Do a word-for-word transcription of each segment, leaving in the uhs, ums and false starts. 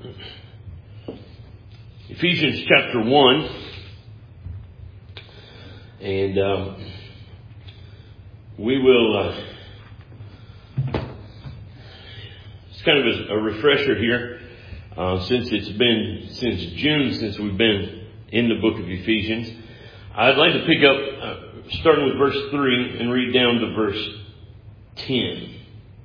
Ephesians chapter one. And um, we will, uh, it's kind of a, a refresher here, uh, since it's been, since June, since we've been in the book of Ephesians. I'd like to pick up, uh, starting with verse three and read down to verse ten.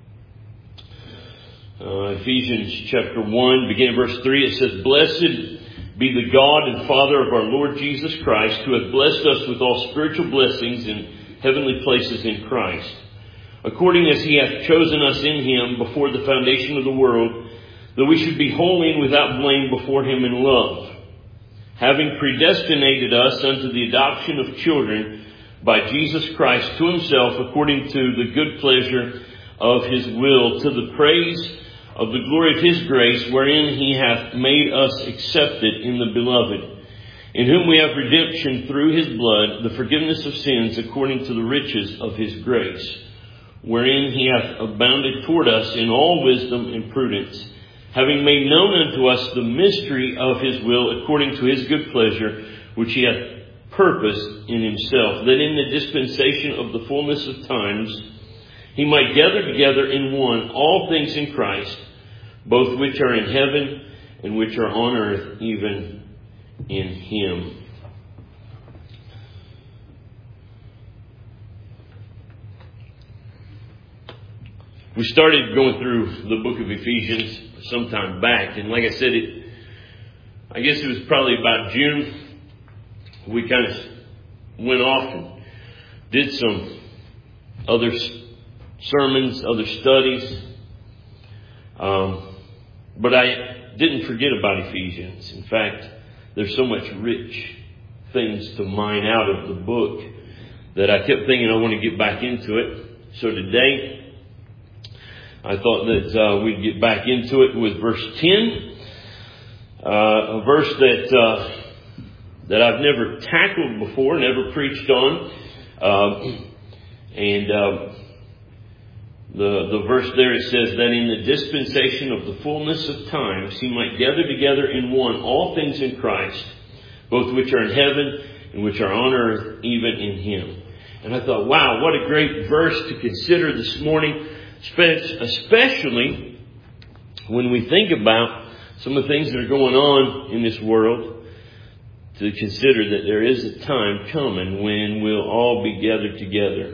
Uh, Ephesians chapter one, beginning at verse three, it says, "Blessed be the God and Father of our Lord Jesus Christ, who hath blessed us with all spiritual blessings in heavenly places in Christ, according as he hath chosen us in him before the foundation of the world, that we should be holy and without blame before him in love, having predestinated us unto the adoption of children by Jesus Christ to himself, according to the good pleasure of his will, to the praise of the glory of his grace, wherein he hath made us accepted in the beloved, in whom we have redemption through his blood, the forgiveness of sins, according to the riches of his grace, wherein he hath abounded toward us in all wisdom and prudence, having made known unto us the mystery of his will, according to his good pleasure, which he hath purposed in himself, that in the dispensation of the fullness of times he might gather together in one all things in Christ, both which are in heaven and which are on earth, even in him." We started going through the book of Ephesians some time back, and like I said, it, I guess it was probably about June, we kind of went off and did some other sermons, other studies. Um, but I didn't forget about Ephesians. In fact, there's so much rich things to mine out of the book that I kept thinking I want to get back into it. So today, I thought that uh, we'd get back into it with verse ten, uh, a verse that uh, that I've never tackled before, never preached on, uh, and. Uh, The, the verse there, it says that in the dispensation of the fullness of times, he might gather together in one all things in Christ, both which are in heaven and which are on earth, even in him. And I thought, wow, what a great verse to consider this morning, especially when we think about some of the things that are going on in this world, to consider that there is a time coming when we'll all be gathered together.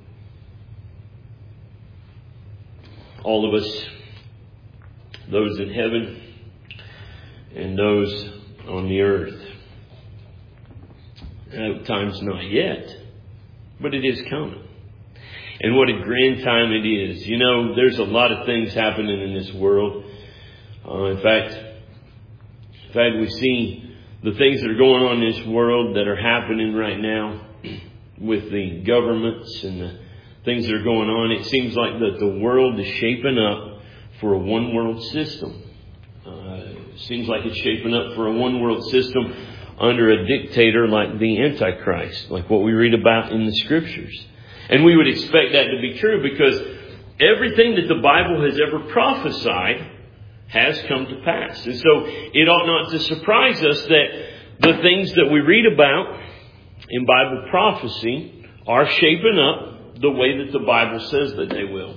All of us, those in heaven and those on the earth. That time's not yet, but it is coming. And what a grand time it is. You know, there's a lot of things happening in this world. Uh, in fact, in fact, we see the things that are going on in this world that are happening right now with the governments and the things that are going on. It seems like that the world is shaping up for a one world system. Uh, it seems like it's shaping up for a one world system under a dictator like the Antichrist, like what we read about in the scriptures. And we would expect that to be true because everything that the Bible has ever prophesied has come to pass. And so it ought not to surprise us that the things that we read about in Bible prophecy are shaping up the way that the Bible says that they will.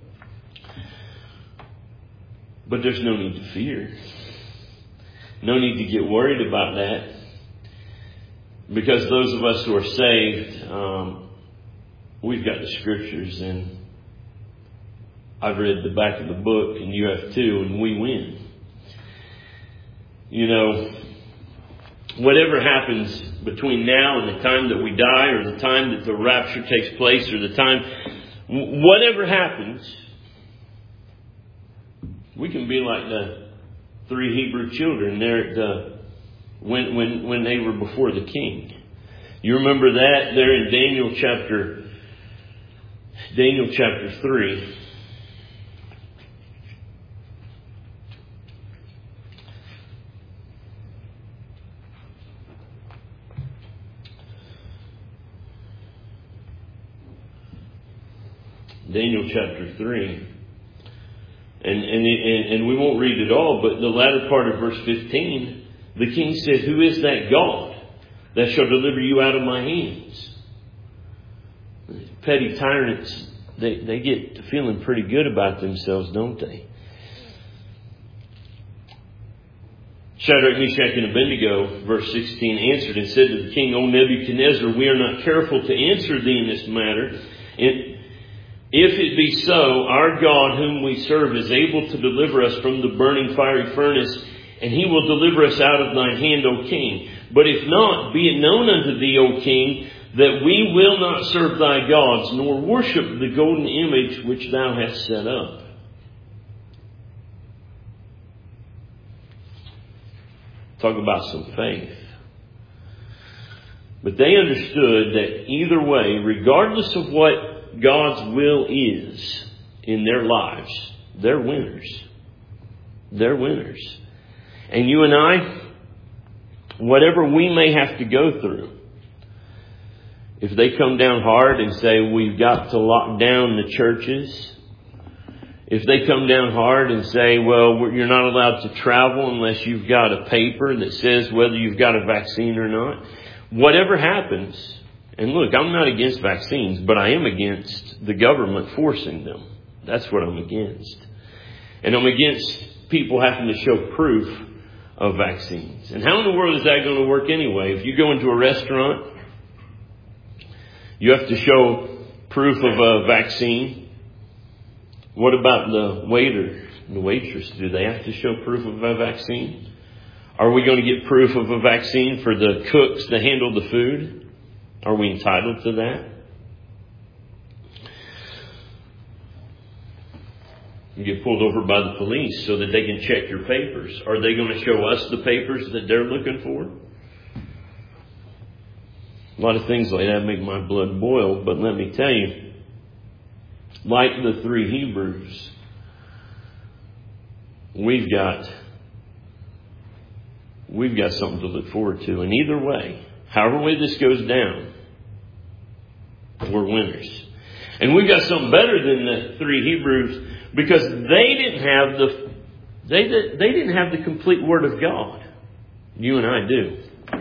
But there's no need to fear. No need to get worried about that. Because those of us who are saved, um, we've got the scriptures, and I've read the back of the book, and you have too, and we win. You know, whatever happens between now and the time that we die, or the time that the rapture takes place, or the time, whatever happens, we can be like the three Hebrew children there at the, when when when they were before the king. You remember that there in Daniel chapter Daniel chapter three. Daniel chapter three And, and, and, and we won't read it all, but the latter part of verse fifteen, the king said, who is that God that shall deliver you out of my hands? Petty tyrants, they, they get feeling pretty good about themselves, don't they? Shadrach, Meshach, and Abednego, verse sixteen, answered and said to the king, O Nebuchadnezzar, we are not careful to answer thee in this matter. And if it be so, our God whom we serve is able to deliver us from the burning fiery furnace, and he will deliver us out of thine hand, O king. But if not, be it known unto thee, O king, that we will not serve thy gods, nor worship the golden image which thou hast set up. Talk about some faith. But they understood that either way, regardless of what God's will is in their lives, they're winners. They're winners. And you and I, whatever we may have to go through, if they come down hard and say we've got to lock down the churches, if they come down hard and say, well, you're not allowed to travel unless you've got a paper that says whether you've got a vaccine or not, whatever happens, and look, I'm not against vaccines, but I am against the government forcing them. That's what I'm against. And I'm against people having to show proof of vaccines. And how in the world is that going to work anyway? If you go into a restaurant, you have to show proof of a vaccine. What about the waiter and the waitress? Do they have to show proof of a vaccine? Are we going to get proof of a vaccine for the cooks that handle the food? Are we entitled to that? You get pulled over by the police so that they can check your papers. Are they going to show us the papers that they're looking for? A lot of things like that make my blood boil, but let me tell you, like the three Hebrews, we've got we've got something to look forward to. And either way, however way this goes down, we're winners. And we've got something better than the three Hebrews, because they didn't have the they they didn't have the complete Word of God. You and I do.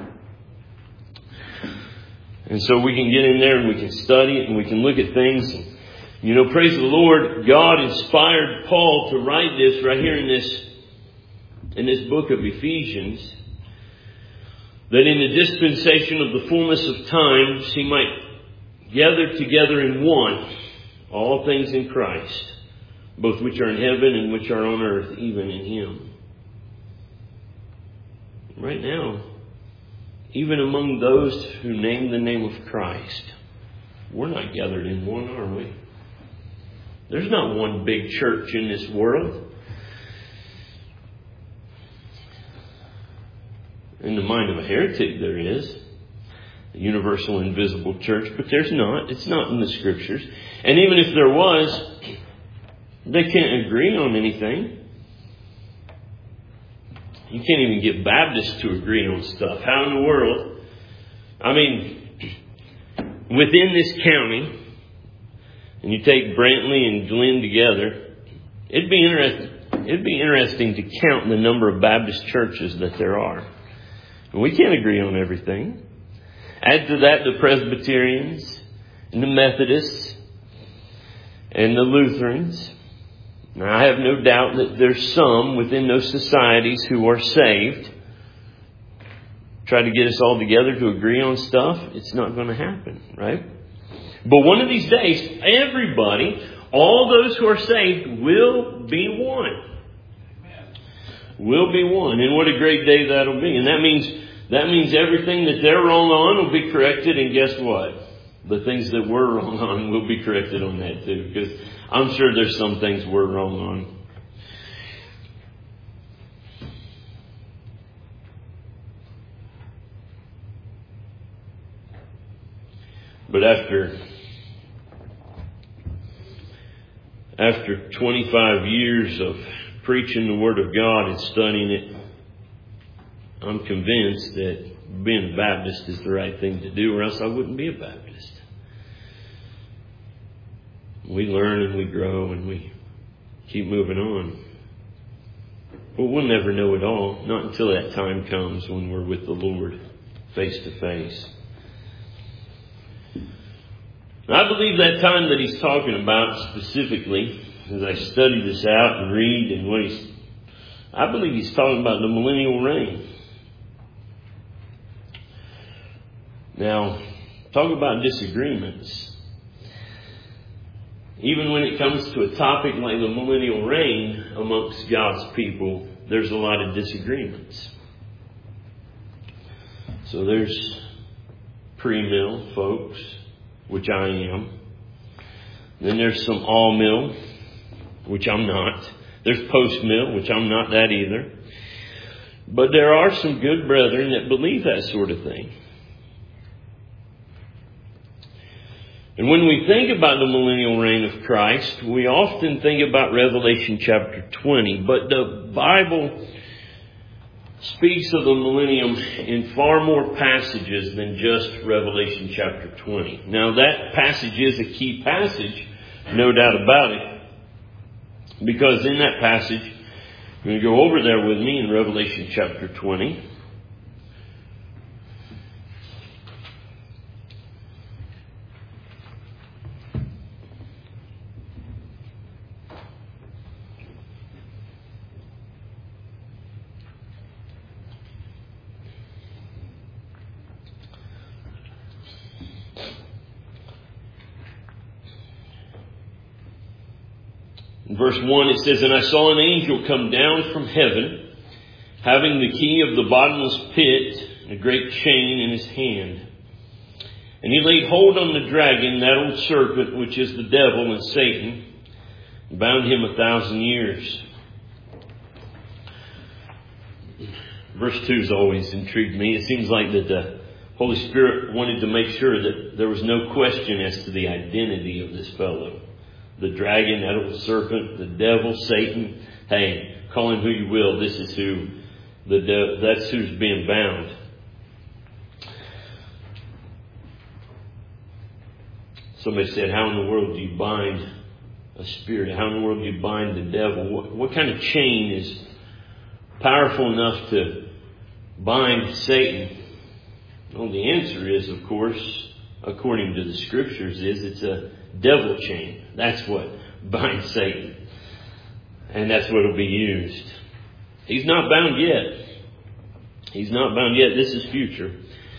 And so we can get in there and we can study it and we can look at things. And, you know, praise the Lord, God inspired Paul to write this right here in this in this book of Ephesians, that in the dispensation of the fullness of times he might gather together in one all things in Christ, both which are in heaven and which are on earth, even in Him. Right now, even among those who name the name of Christ, we're not gathered in one, are we? There's not one big church in this world. In the mind of a heretic there is. The universal invisible church. But there's not. It's not in the Scriptures. And even if there was, they can't agree on anything. You can't even get Baptists to agree on stuff. How in the world? I mean, within this county, and you take Brantley and Glenn together, it'd be interesting. It'd be interesting to count the number of Baptist churches that there are. And we can't agree on everything. Add to that the Presbyterians and the Methodists and the Lutherans. Now, I have no doubt that there's some within those societies who are saved. Try to get us all together to agree on stuff. It's not going to happen, right? But one of these days, everybody, all those who are saved, will be one. Will be one. And what a great day that'll be. And that means that means everything that they're wrong on will be corrected. And guess what? The things that we're wrong on will be corrected on that too. Because I'm sure there's some things we're wrong on. But after after twenty-five years of preaching the Word of God and studying it, I'm convinced that being a Baptist is the right thing to do, or else I wouldn't be a Baptist. We learn and we grow and we keep moving on. But we'll never know it all, not until that time comes when we're with the Lord face to face. I believe that time that he's talking about specifically, as I study this out and read and what he's, I believe he's talking about the millennial reign. Now, talk about disagreements. Even when it comes to a topic like the millennial reign amongst God's people, there's a lot of disagreements. So there's pre-mill folks, which I am. Then there's some all-mill, which I'm not. There's post-mill, which I'm not that either. But there are some good brethren that believe that sort of thing. And when we think about the millennial reign of Christ, we often think about Revelation chapter twenty. But the Bible speaks of the millennium in far more passages than just Revelation chapter twenty. Now that passage is a key passage, no doubt about it. Because in that passage, you're going to go over there with me in Revelation chapter twenty. Verse one, it says, "And I saw an angel come down from heaven, having the key of the bottomless pit, and a great chain in his hand. And he laid hold on the dragon, that old serpent, which is the devil and Satan, and bound him a thousand years." Verse two has always intrigued me. It seems like that the Holy Spirit wanted to make sure that there was no question as to the identity of this fellow. The dragon, that old serpent, the devil, Satan. Hey, call him who you will. This is who the de- that's who's being bound. Somebody said, "How in the world do you bind a spirit? How in the world do you bind the devil? What, what kind of chain is powerful enough to bind Satan?" Well, the answer is, of course, according to the scriptures, is it's a devil chain. That's what binds Satan. And that's what will be used. He's not bound yet. He's not bound yet. This is future.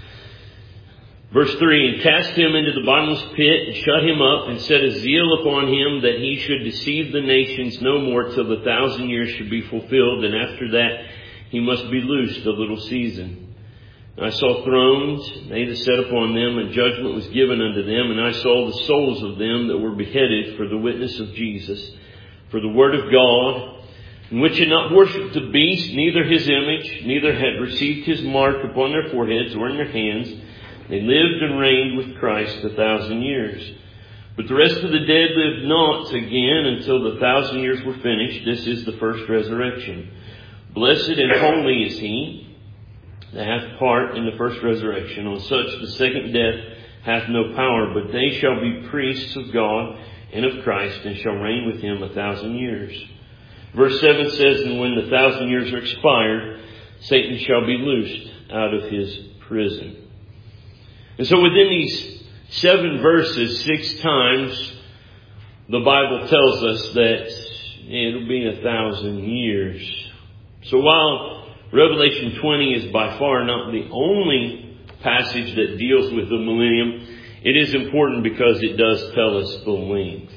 Verse three, "And cast him into the bottomless pit, and shut him up, and set a seal upon him, that he should deceive the nations no more till the thousand years should be fulfilled. And after that he must be loosed a little season. And I saw thrones, they that sat upon them, and judgment was given unto them. And I saw the souls of them that were beheaded for the witness of Jesus, for the word of God, and which had not worshipped the beast, neither his image, neither had received his mark upon their foreheads or in their hands. They lived and reigned with Christ a thousand years. But the rest of the dead lived not again until the thousand years were finished. This is the first resurrection. Blessed and holy is he that hath part in the first resurrection. On such the second death hath no power, but they shall be priests of God and of Christ, and shall reign with him a thousand years." Verse seven says, "And when the thousand years are expired, Satan shall be loosed out of his prison." And so within these seven verses, six times, the Bible tells us that it'll be a thousand years. So while Revelation twenty is by far not the only passage that deals with the millennium, it is important because it does tell us the length.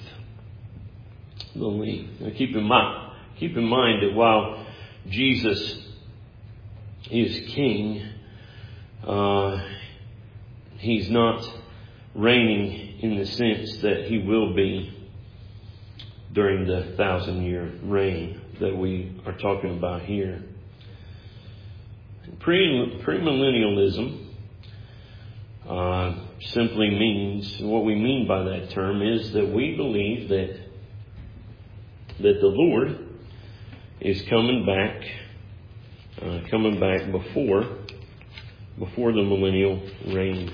The length. Now keep in mind, keep in mind that while Jesus is King, uh, He's not reigning in the sense that He will be during the thousand year reign that we are talking about here. Pre, premillennialism uh, simply means, what we mean by that term is that we believe that that the Lord is coming back, uh, coming back before before the millennial reign.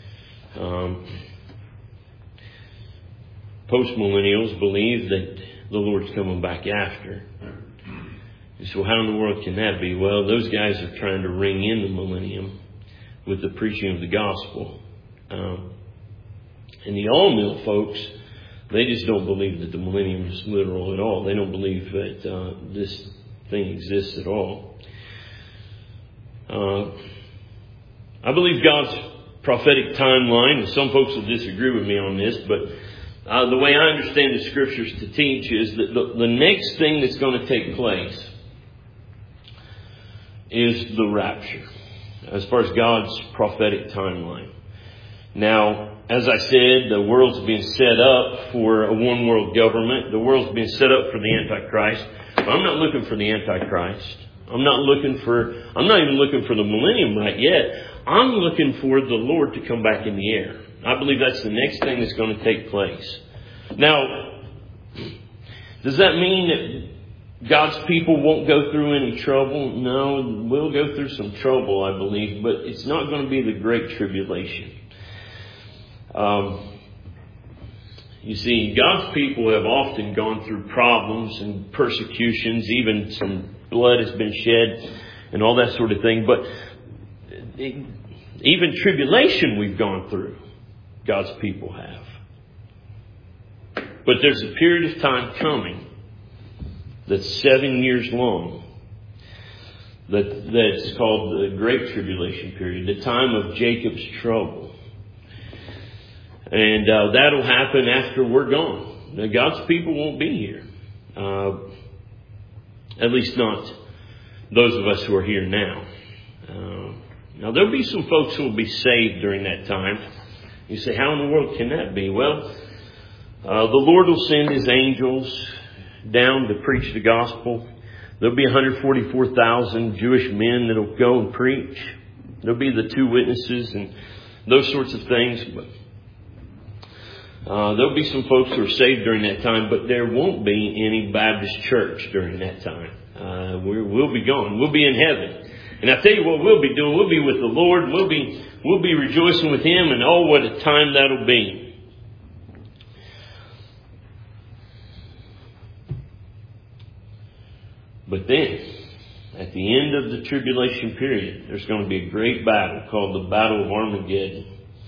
Um, Post-millennials believe that the Lord's coming back after. You say, well, how in the world can that be? Well, those guys are trying to ring in the millennium with the preaching of the gospel. Um, and the all-mill folks, they just don't believe that the millennium is literal at all. They don't believe that uh, this thing exists at all. Uh, I believe God's prophetic timeline, and some folks will disagree with me on this, but uh, the way I understand the scriptures to teach is that the, the next thing that's going to take place is the rapture, as far as God's prophetic timeline. Now, as I said, the world's being set up for a one world government. The world's being set up for the Antichrist. But I'm not looking for the Antichrist. I'm not looking for, I'm not even looking for the millennium right yet. I'm looking for the Lord to come back in the air. I believe that's the next thing that's going to take place. Now, does that mean that God's people won't go through any trouble? No, we'll go through some trouble, I believe, but it's not going to be the great tribulation. Um, you see, God's people have often gone through problems and persecutions, even some blood has been shed and all that sort of thing. But it, even tribulation we've gone through, God's people have. But there's a period of time coming that's seven years long. That, that's called the Great Tribulation period, the time of Jacob's trouble. And uh, that'll happen after we're gone. Now, God's people won't be here. Uh, at least not those of us who are here now. Uh, now, there'll be some folks who will be saved during that time. You say, how in the world can that be? Well, uh, the Lord will send His angels down to preach the gospel. There'll be one hundred forty-four thousand Jewish men that'll go and preach. There'll be the two witnesses and those sorts of things. But Uh, there'll be some folks who are saved during that time, but there won't be any Baptist church during that time. Uh, we're, we'll be gone. We'll be in heaven. And I tell you what we'll be doing. We'll be with the Lord. We'll be, we'll be rejoicing with Him, and oh, what a time that'll be. But then, at the end of the tribulation period, there's going to be a great battle called the Battle of Armageddon.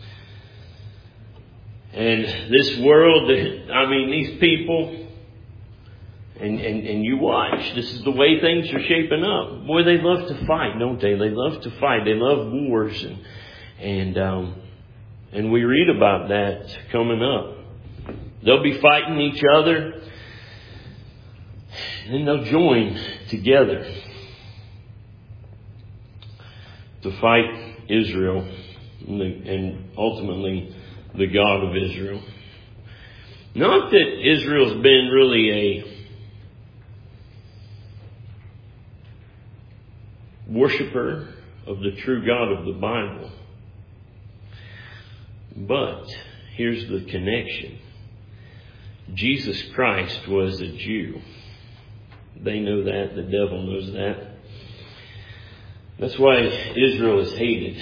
And this world, I mean, these people, and, and, and you watch, this is the way things are shaping up. Boy, they love to fight, don't they? They love to fight. They love wars. And, and, um, and we read about that coming up. They'll be fighting each other, and then they'll join together to fight Israel and, the, and ultimately the God of Israel. Not that Israel's been really a worshiper of the true God of the Bible. But here's the connection. Jesus Christ was a Jew. They know that. The devil knows that. That's why Israel is hated.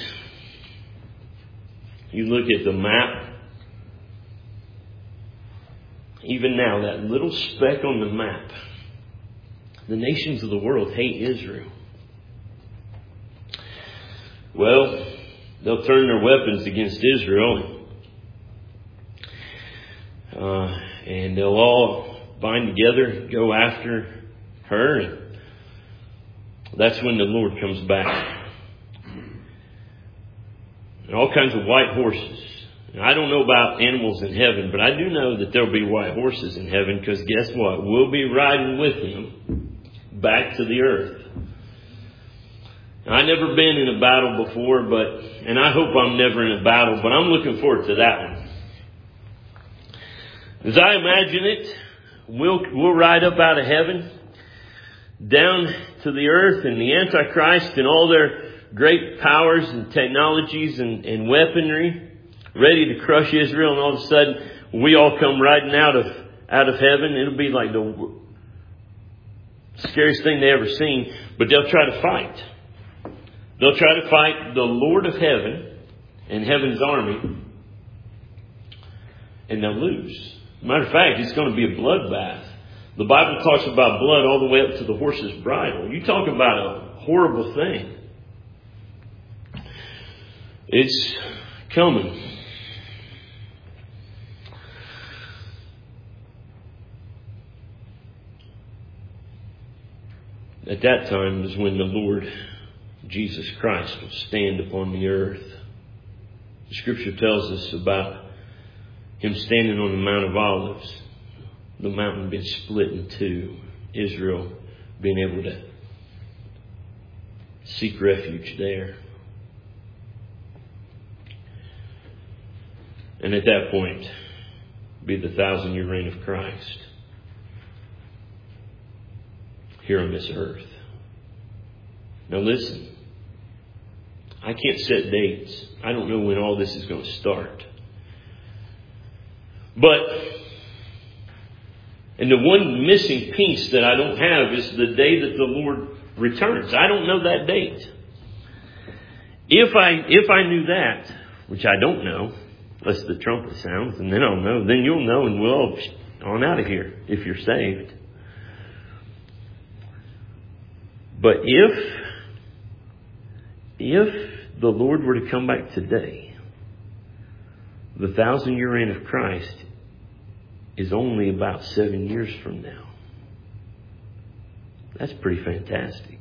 You look at the map. Even now, that little speck on the map, the nations of the world hate Israel. Well, they'll turn their weapons against Israel. Uh, and they'll all bind together, go after her. And that's when the Lord comes back. And all kinds of white horses. I don't know about animals in heaven, but I do know that there'll be white horses in heaven, because guess what? We'll be riding with Him back to the earth. I've never been in a battle before, but and I hope I'm never in a battle, but I'm looking forward to that one. As I imagine it, we'll we'll ride up out of heaven down to the earth, and the Antichrist and all their great powers and technologies and, and weaponry, ready to crush Israel, and all of a sudden we all come riding out of out of heaven. It'll be like the scariest thing they ever seen. But they'll try to fight. They'll try to fight the Lord of heaven and heaven's army, and they'll lose. Matter of fact, it's going to be a bloodbath. The Bible talks about blood all the way up to the horse's bridle. You talk about a horrible thing. It's coming. At that time is when the Lord Jesus Christ will stand upon the earth. The Scripture tells us about Him standing on the Mount of Olives, the mountain being split in two, Israel being able to seek refuge there. And at that point, be the thousand year reign of Christ here on this earth. Now listen, I can't set dates. I don't know when all this is going to start. But, and the one missing piece that I don't have is the day that the Lord returns. I don't know that date. If I, if I knew that, which I don't know, unless the trumpet sounds, and then I'll know, then you'll know, and we'll all on out of here if you're saved. But if, if the Lord were to come back today, the thousand year reign of Christ is only about seven years from now. That's pretty fantastic.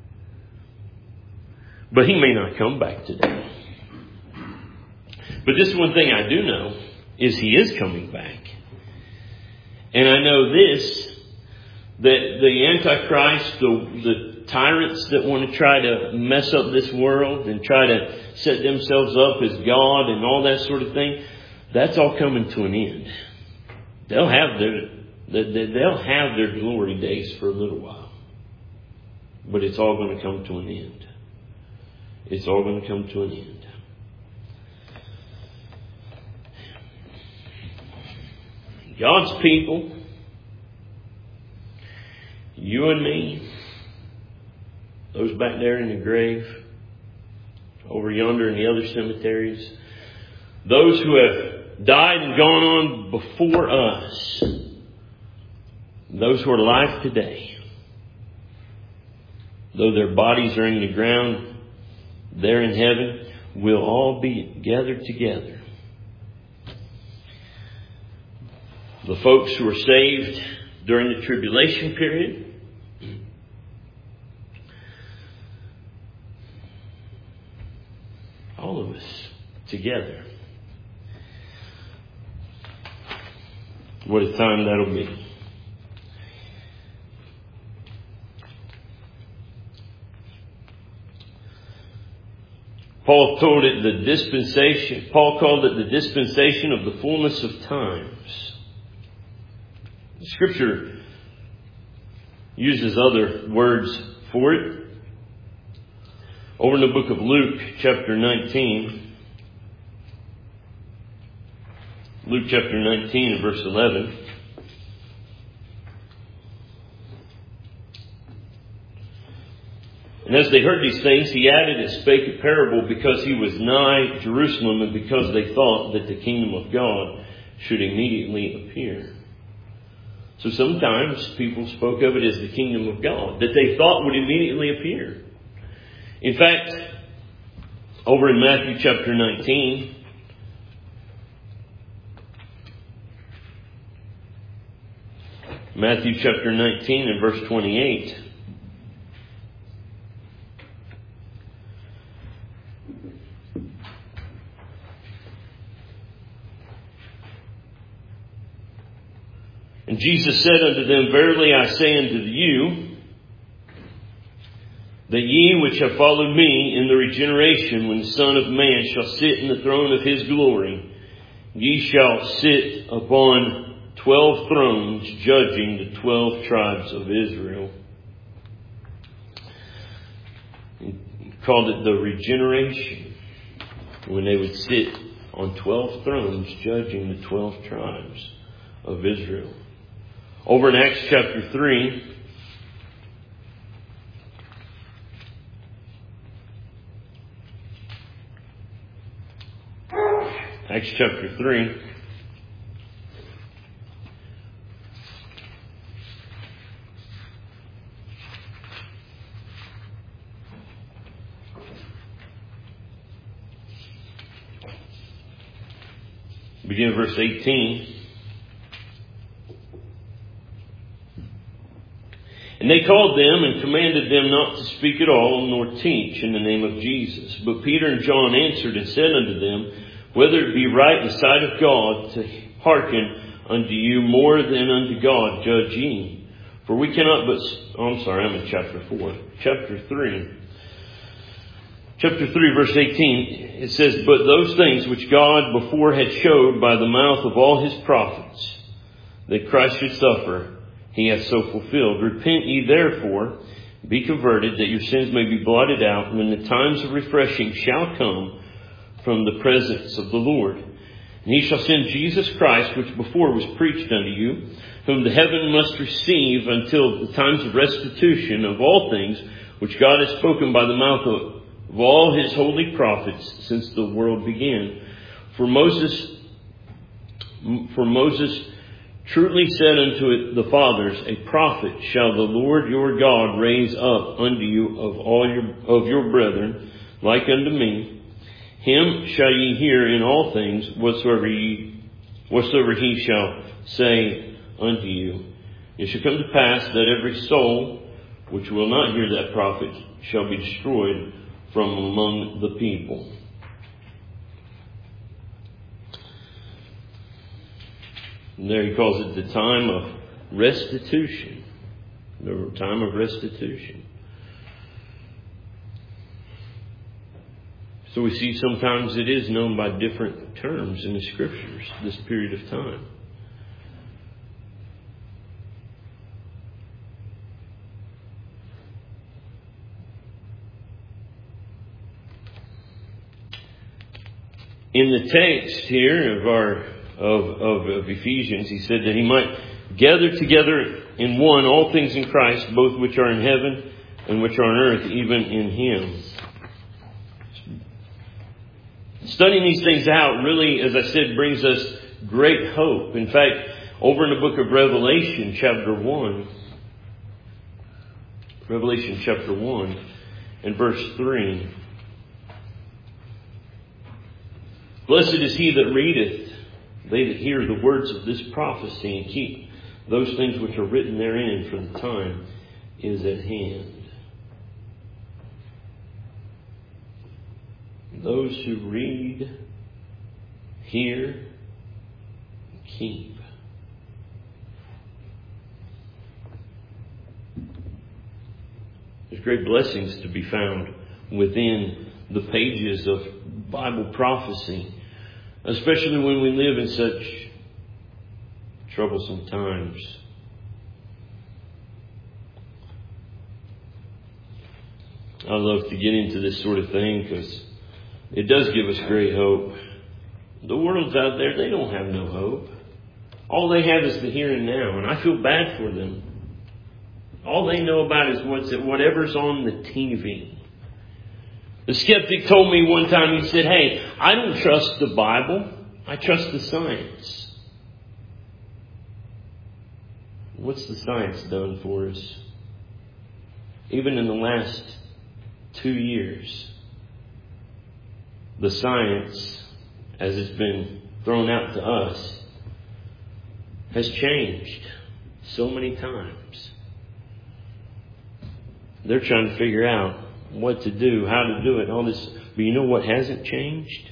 But He may not come back today. But this one thing I do know is He is coming back. And I know this, that the Antichrist, the, the tyrants that want to try to mess up this world and try to set themselves up as God and all that sort of thing, that's all coming to an end. They'll have their, they'll have their glory days for a little while. But it's all going to come to an end. It's all going to come to an end. God's people, you and me, those back there in the grave, over yonder in the other cemeteries, those who have died and gone on before us, those who are alive today, though their bodies are in the ground there in heaven, will all be gathered together. The folks who are saved during the tribulation period, all of us together. What a time that'll be. Paul told it the dispensation, Paul called it the dispensation of the fullness of times. Scripture uses other words for it. Over in the book of Luke, chapter nineteen. Luke chapter nineteen and verse eleven. And as they heard these things, he added and spake a parable because he was nigh Jerusalem and because they thought that the kingdom of God should immediately appear. So sometimes people spoke of it as the kingdom of God, that they thought would immediately appear. In fact, over in Matthew chapter nineteen, Matthew chapter nineteen and verse twenty-eight, and Jesus said unto them, Verily I say unto you, that ye which have followed me in the regeneration, when the Son of Man shall sit in the throne of his glory, ye shall sit upon twelve thrones, judging the twelve tribes of Israel. He called it the regeneration, when they would sit on twelve thrones, judging the twelve tribes of Israel. Over in Acts chapter three, Acts chapter three, Begin verse eighteen. And they called them and commanded them not to speak at all, nor teach in the name of Jesus. But Peter and John answered and said unto them, whether it be right in the sight of God to hearken unto you more than unto God, judge ye. For we cannot but... Oh, I'm sorry, I'm in chapter four. Chapter three. Chapter three, verse eighteen, it says, but those things which God before had showed by the mouth of all his prophets, that Christ should suffer, he hath so fulfilled. Repent ye therefore, be converted, that your sins may be blotted out, when the times of refreshing shall come from the presence of the Lord. And he shall send Jesus Christ, which before was preached unto you, whom the heaven must receive until the times of restitution of all things, which God has spoken by the mouth of, of all his holy prophets since the world began. For Moses, for Moses truly said unto it the fathers, a prophet shall the Lord your God raise up unto you of all your of your brethren, like unto me. Him shall ye hear in all things whatsoever ye whatsoever he shall say unto you. It shall come to pass that every soul which will not hear that prophet shall be destroyed from among the people. And there he calls it the time of restitution. The time of restitution. So we see sometimes it is known by different terms in the Scriptures, this period of time. In the text here of our Of, of, of Ephesians, he said that he might gather together in one all things in Christ, both which are in heaven and which are on earth, even in him. Studying these things out really, as I said, brings us great hope. In fact, over in the book of Revelation, chapter one, Revelation chapter one and verse three, blessed is he that readeth, they that hear the words of this prophecy, and keep those things which are written therein, for the time is at hand. Those who read, hear, keep. There's great blessings to be found within the pages of Bible prophecy, especially when we live in such troublesome times. I love to get into this sort of thing because it does give us great hope. The world's out there, they don't have no hope. All they have is the here and now, and I feel bad for them. All they know about is what's whatever's on the T V. The skeptic told me one time, he said, hey, I don't trust the Bible. I trust the science. What's the science done for us? Even in the last two years, the science, as it's been thrown out to us, has changed so many times. They're trying to figure out what to do, how to do it, all this. But you know what hasn't changed?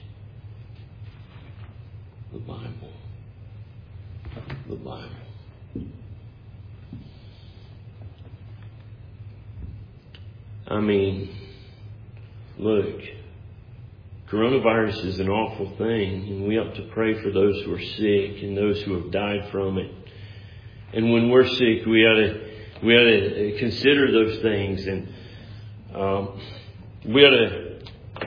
The Bible. The Bible. I mean, look, coronavirus is an awful thing, and we ought to pray for those who are sick and those who have died from it. And when we're sick, we ought to we ought to consider those things, and um, we ought to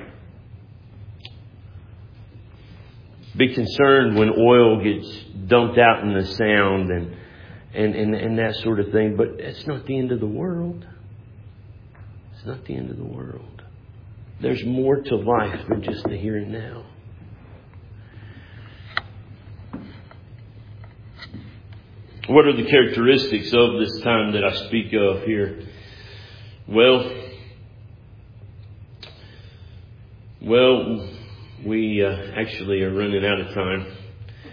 be concerned when oil gets dumped out in the sound and and and, and that sort of thing. But it's not the end of the world. It's not the end of the world. There's more to life than just the here and now. What are the characteristics of this time that I speak of here? Well, well, we uh, actually are running out of time.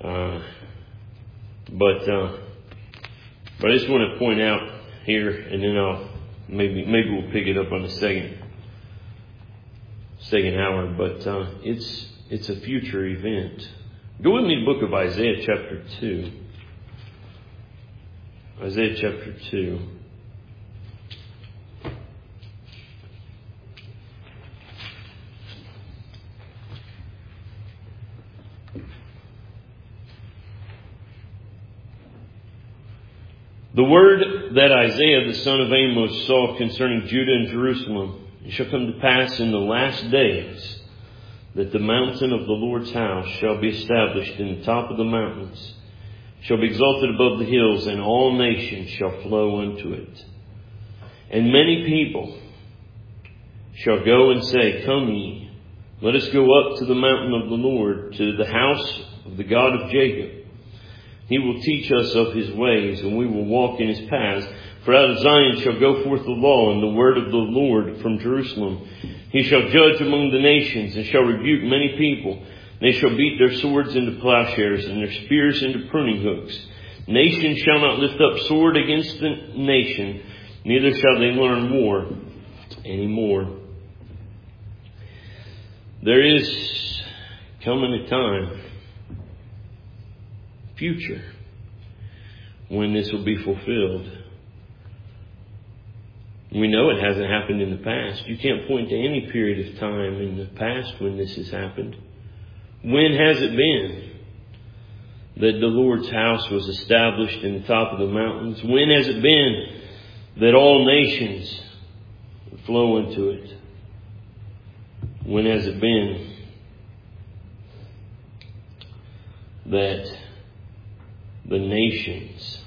Uh, but, uh, but I just want to point out here, and then I'll maybe, maybe we'll pick it up on the second, second hour, but, uh, it's, it's a future event. Go with me to the book of Isaiah chapter two. Isaiah chapter two. The word that Isaiah the son of Amos saw concerning Judah and Jerusalem, it shall come to pass in the last days that the mountain of the Lord's house shall be established in the top of the mountains, shall be exalted above the hills, and all nations shall flow unto it. And many people shall go and say, Come ye, let us go up to the mountain of the Lord, to the house of the God of Jacob. He will teach us of His ways, and we will walk in His paths. For out of Zion shall go forth the law and the word of the Lord from Jerusalem. He shall judge among the nations, and shall rebuke many people. They shall beat their swords into plowshares, and their spears into pruning hooks. Nation shall not lift up sword against the nation, neither shall they learn war any more. There is coming a time, future, when this will be fulfilled. We know it hasn't happened in the past. You can't point to any period of time in the past when this has happened. When has it been that the Lord's house was established in the top of the mountains? When has it been that all nations flow into it? When has it been that the nations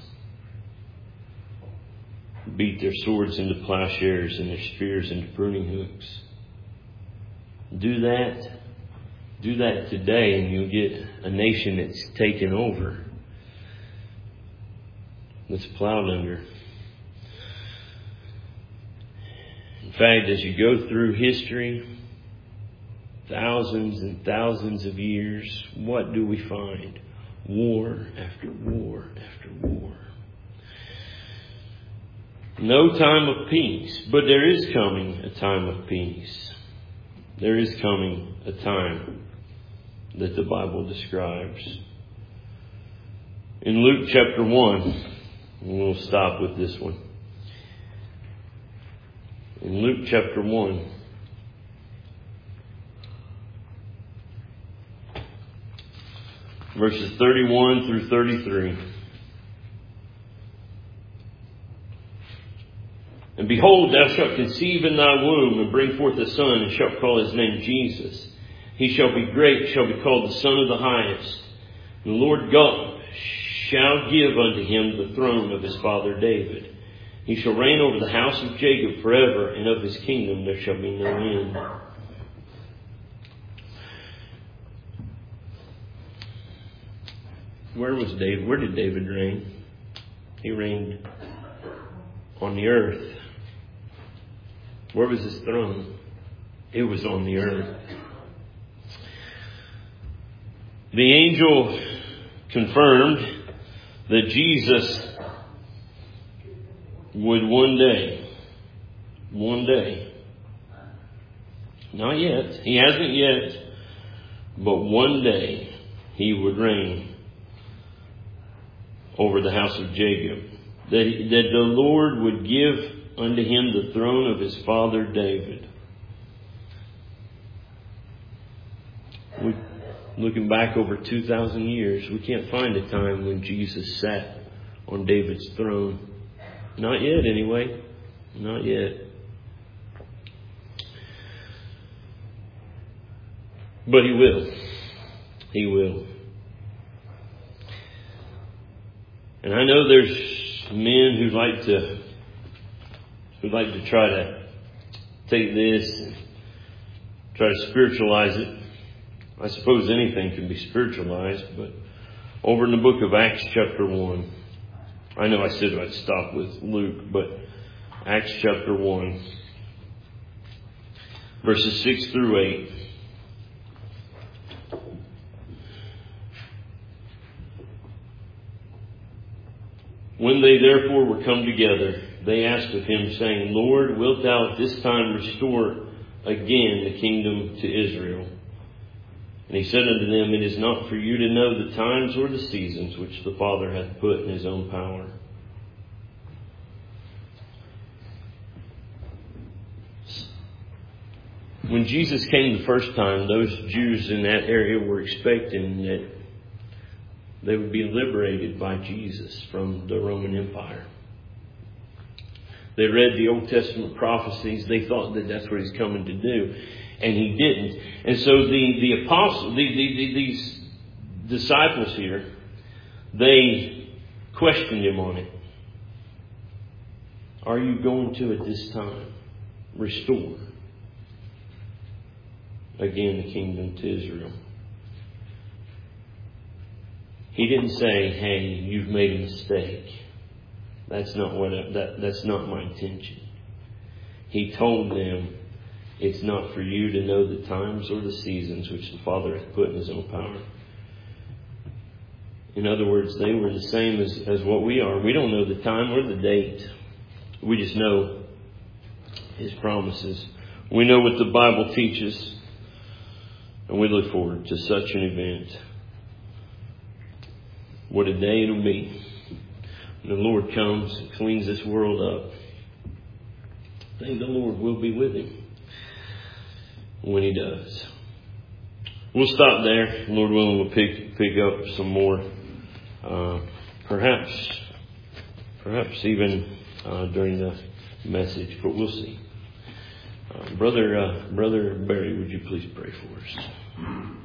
beat their swords into plowshares and their spears into pruning hooks? Do that. Do that today and you'll get a nation that's taken over, that's plowed under. In fact, as you go through history, thousands and thousands of years, what do we find? War after war after war. No time of peace, but there is coming a time of peace. There is coming a time that the Bible describes. In Luke chapter one, and we'll stop with this one. In Luke chapter one, verses thirty-one through thirty-three. And behold, thou shalt conceive in thy womb, and bring forth a son, and shalt call his name Jesus. He shall be great, shall be called the Son of the Highest. And the Lord God shall give unto him the throne of his father David. He shall reign over the house of Jacob forever, and of his kingdom there shall be no end. Where was David? Where did David reign? He reigned on the earth. Where was his throne? It was on the earth. The angel confirmed that Jesus would one day, one day, not yet, he hasn't yet, but one day he would reign over the house of Jacob. That, that the Lord would give unto him the throne of his father David. We, looking back over two thousand years, we can't find a time when Jesus sat on David's throne. Not yet, anyway. Not yet. But he will. He will. And I know there's men who like to who like to try to take this and try to spiritualize it. I suppose anything can be spiritualized, but over in the book of Acts chapter one, I know I said I'd stop with Luke, but Acts chapter one, verses six through eight. When they therefore were come together, they asked of him, saying, Lord, wilt thou at this time restore again the kingdom to Israel? And he said unto them, It is not for you to know the times or the seasons which the Father hath put in his own power. When Jesus came the first time, those Jews in that area were expecting that they would be liberated by Jesus from the Roman Empire. They read the Old Testament prophecies. They thought that that's what he's coming to do. And he didn't. And so the, the apostles, the, the, the, these disciples here, they questioned him on it. Are you going to at this time restore again the kingdom to Israel? He didn't say, hey, you've made a mistake. That's not what I, that that's not my intention. He told them, it's not for you to know the times or the seasons which the Father hath put in his own power. In other words, they were the same as, as what we are. We don't know the time or the date. We just know his promises. We know what the Bible teaches. And we look forward to such an event. What a day it'll be when the Lord comes and cleans this world up. I think the Lord will be with him when he does. We'll stop there. Lord willing, we'll pick pick up some more. Uh, perhaps, perhaps even uh, during the message, but we'll see. Uh, brother, uh, brother Barry, would you please pray for us?